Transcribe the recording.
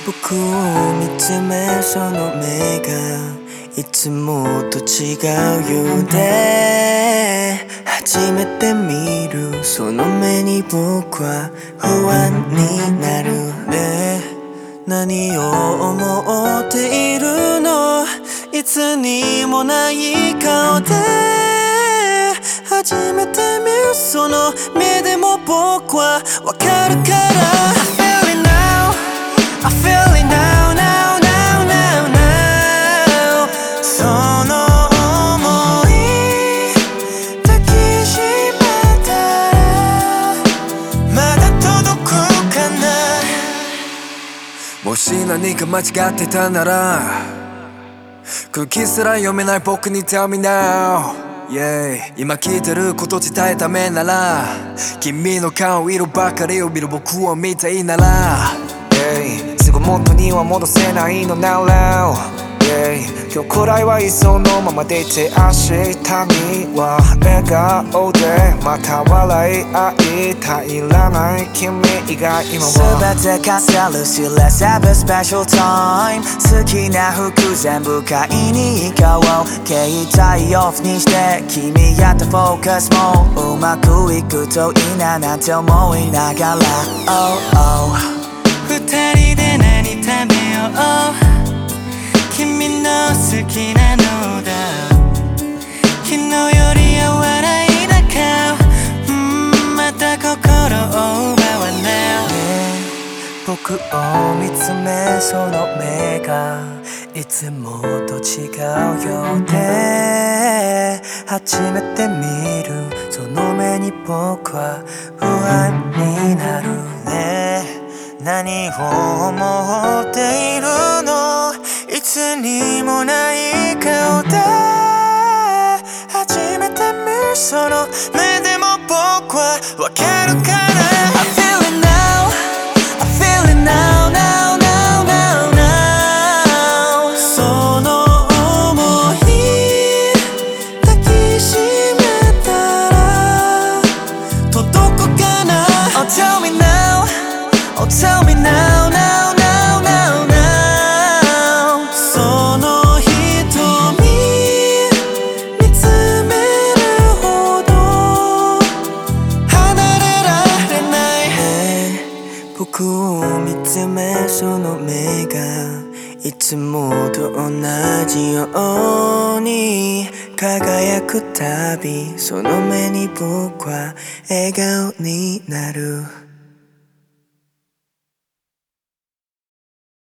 僕を見つめその目がいつもと違うようで、初めて見るその目に僕は不安になるね。何を思っているの、いつにもない顔で初めて見るその目でも僕はわかるから、 I feel it now, I feel it now, now, now, now, now。 その想い抱きしめたらまだ届くかな。 もし何か間違ってたなら空気すら読めない僕に Tell me now、yeah、 今聞いてること自体ダメなら君の顔色ばかりを見る僕を見たいなら、yeah、 すぐ元には戻せないの Now now、yeah、 今日くらいはいそのままでいて明日には笑顔でまた笑い合いたいらない君以外今は全てかせるし Let's have a special time。 好きな服全部買いに行こう、携帯オフにして君やったフォーカスもうまくいくといいななんて思いながら、 oh, oh。 二人で何食べよう、君の好きなのだ、昨日より柔らいだ顔、また心を奪わない僕を見つめその目がいつもと違うようで、初めて見るその目に僕は不安になるね。何を思っているの、いつにもない顔で初めて見るその目でも僕はわかるから、 I feel it now, I feel it now, now, now, now, now。 その想い抱きしめたら届くかな。 Oh tell me now, oh tell me now, now, now, now, now。 その瞳見つめるほど離れられないね。僕を見つめその目がいつもと同じように輝くたび、その目に僕は笑顔になる。